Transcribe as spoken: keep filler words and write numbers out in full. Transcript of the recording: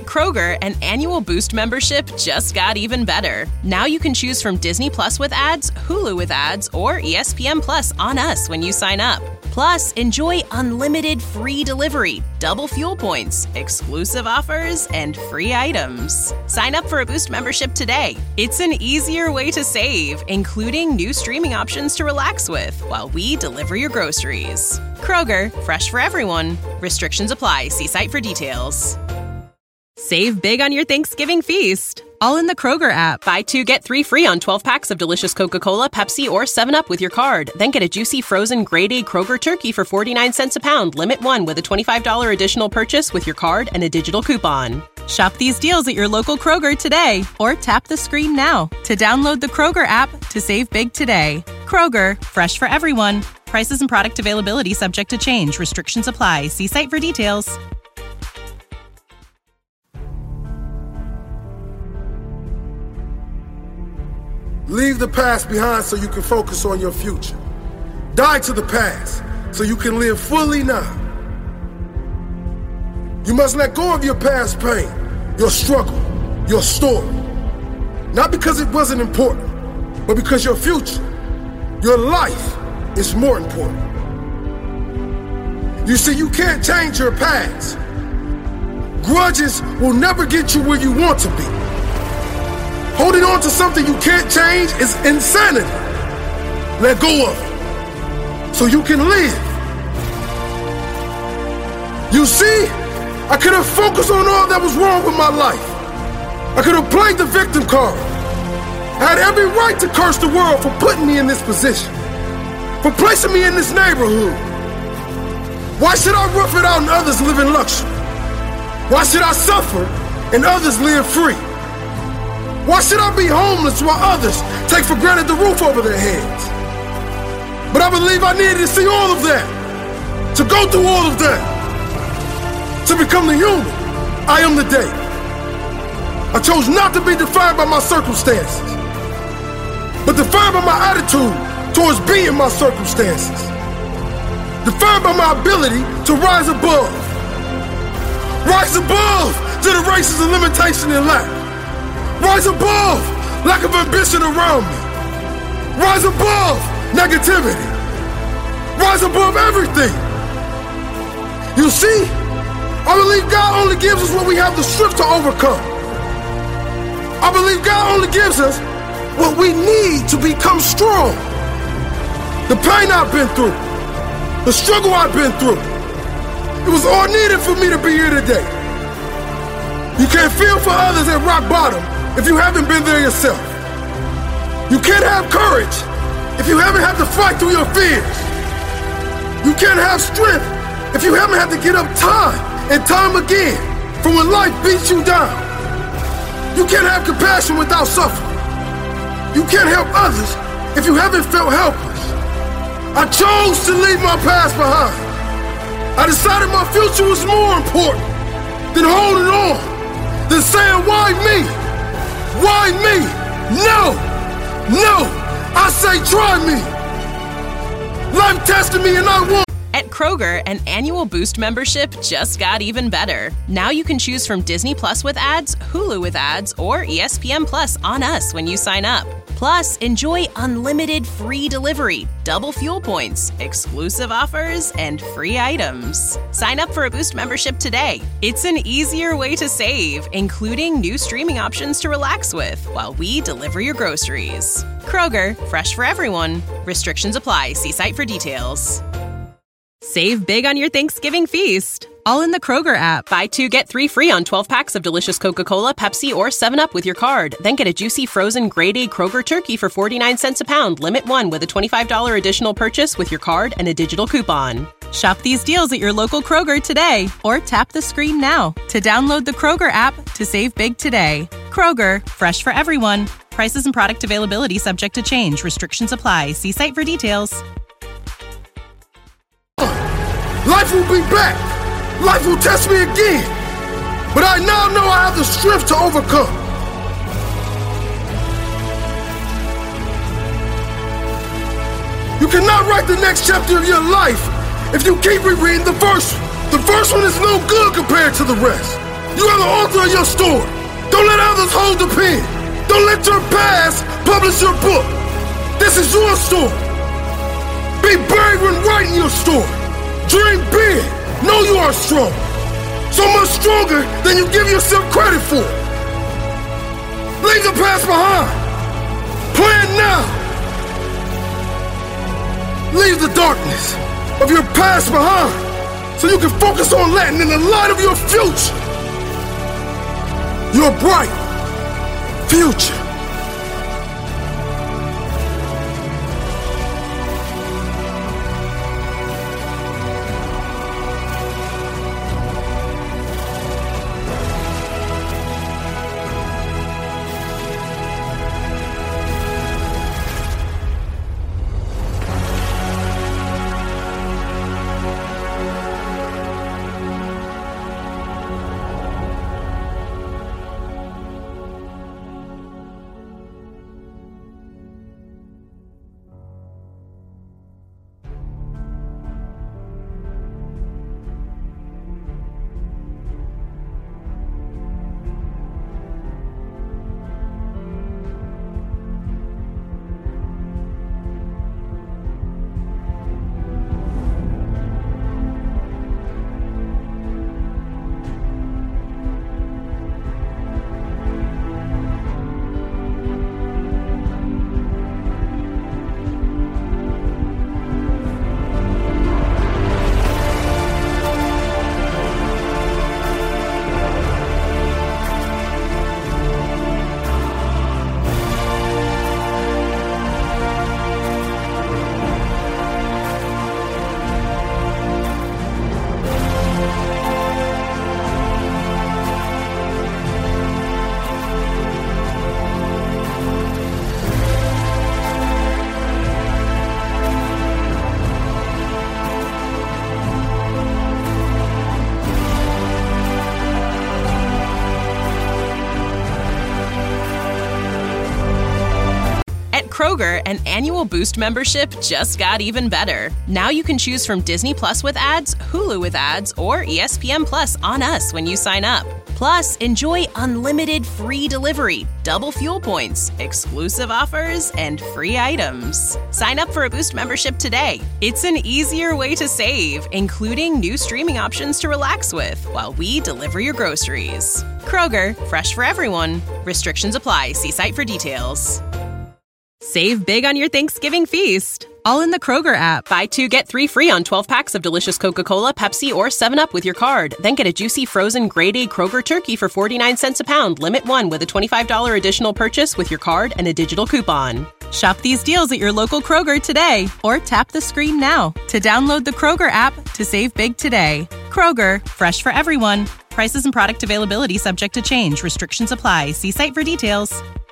Kroger, an annual Boost membership just got even better. Now you can choose from Disney Plus with ads, Hulu with ads, or E S P N Plus on us when you sign up. Plus, enjoy unlimited free delivery, double fuel points, exclusive offers, and free items. Sign up for a Boost membership today. It's an easier way to save, including new streaming options to relax with while we deliver your groceries. Kroger, fresh for everyone. Restrictions apply. See site for details. Save big on your Thanksgiving feast, all in the Kroger app. Buy two, get three free on twelve packs of delicious Coca-Cola, Pepsi, or seven up with your card. Then get a juicy frozen grade A Kroger turkey for forty-nine cents a pound. Limit one with a twenty-five dollars additional purchase with your card and a digital coupon. Shop these deals at your local Kroger today, or tap the screen now to download the Kroger app to save big today. Kroger, fresh for everyone. Prices and product availability subject to change. Restrictions apply. See site for details. Leave the past behind so you can focus on your future. Die to the past so you can live fully now. You must let go of your past pain, your struggle, your story. Not because it wasn't important, but because your future, your life is more important. You see, you can't change your past. Grudges will never get you where you want to be. Holding on to something you can't change is insanity. Let go of it so you can live. You see, I could have focused on all that was wrong with my life. I could have played the victim card. I had every right to curse the world for putting me in this position, for placing me in this neighborhood. Why should I rough it out and others live in luxury? Why should I suffer and others live free? Why should I be homeless while others take for granted the roof over their heads? But I believe I needed to see all of that, to go through all of that, to become the human I am today. I chose not to be defined by my circumstances, but defined by my attitude towards being my circumstances. Defined by my ability to rise above. Rise above to the racism, limitation, and lack. Rise above lack of ambition around me. Rise above negativity. Rise above everything. You see, I believe God only gives us what we have the strength to overcome. I believe God only gives us what we need to become strong. The pain I've been through, the struggle I've been through, it was all needed for me to be here today. You can't feel for others at rock bottom if you haven't been there yourself. You can't have courage if you haven't had to fight through your fears. You can't have strength if you haven't had to get up time and time again from when life beats you down. You can't have compassion without suffering. You can't help others if you haven't felt helpless. I chose to leave my past behind. I decided my future was more important than holding on, than saying, why me? Why me? No, no, I say try me. Life tested me and I won. At Kroger, an annual Boost membership just got even better. Now you can choose from Disney Plus with ads, Hulu with ads, or E S P N Plus on us when you sign up. Plus, enjoy unlimited free delivery, double fuel points, exclusive offers, and free items. Sign up for a Boost membership today. It's an easier way to save, including new streaming options to relax with while we deliver your groceries. Kroger, fresh for everyone. Restrictions apply. See site for details. Save big on your Thanksgiving feast, all in the Kroger app. Buy two, get three free on twelve packs of delicious Coca-Cola, Pepsi, or seven up with your card. Then get a juicy frozen grade A Kroger turkey for forty-nine cents a pound. Limit one with a twenty-five dollars additional purchase with your card and a digital coupon. Shop these deals at your local Kroger today, or tap the screen now to download the Kroger app to save big today. Kroger, fresh for everyone. Prices and product availability subject to change. Restrictions apply. See site for details. Life will be back. Life will test me again. But I now know I have the strength to overcome. You cannot write the next chapter of your life if you keep rereading the first one. The first one is no good compared to the rest. You are the author of your story. Don't let others hold the pen. Don't let your past publish your book. This is your story. Be brave when writing your story. Dream big. Know you are strong. So much stronger than you give yourself credit for. Leave the past behind. Plan now. Leave the darkness of your past behind so you can focus on letting in the light of your future. Your bright future. Kroger, an annual Boost membership just got even better. Now you can choose from Disney Plus with ads, Hulu with ads, or E S P N Plus on us when you sign up. Plus, enjoy unlimited free delivery, double fuel points, exclusive offers, and free items. Sign up for a Boost membership today. It's an easier way to save, including new streaming options to relax with while we deliver your groceries. Kroger, fresh for everyone. Restrictions apply. See site for details. Save big on your Thanksgiving feast, all in the Kroger app. Buy two, get three free on twelve packs of delicious Coca-Cola, Pepsi, or seven up with your card. Then get a juicy frozen grade A Kroger turkey for forty-nine cents a pound. Limit one with a twenty-five dollars additional purchase with your card and a digital coupon. Shop these deals at your local Kroger today, or tap the screen now to download the Kroger app to save big today. Kroger, fresh for everyone. Prices and product availability subject to change. Restrictions apply. See site for details.